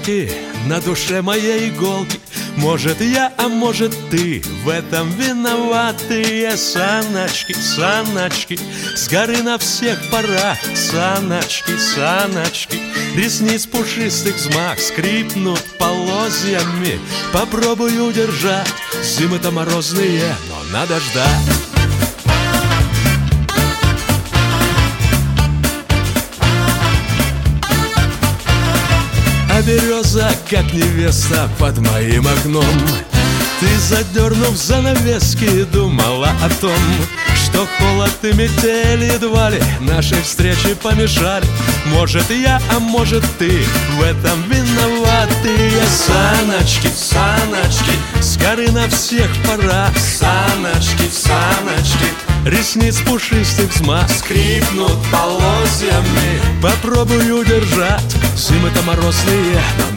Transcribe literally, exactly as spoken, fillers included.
иголки, на душе моей иголки. Может я, а может ты, в этом виноватые. Саночки, саночки, с горы на всех парах. Саночки, саночки, ресниц пушистых взмах скрипнут полозьями. Попробую удержать, зимы-то морозные, но надо ждать. А береза, как невеста, под моим окном. Ты, задернув занавески, думала о том, что холод и метель едва ли нашей встрече помешали. Может я, а может ты, в этом виноватые. Саночки, саночки, с горы на всех парах. Саночки, саночки, ресниц пушистых взмах скрипнут полозьями. Попробую удержать, зимы-то морозные, но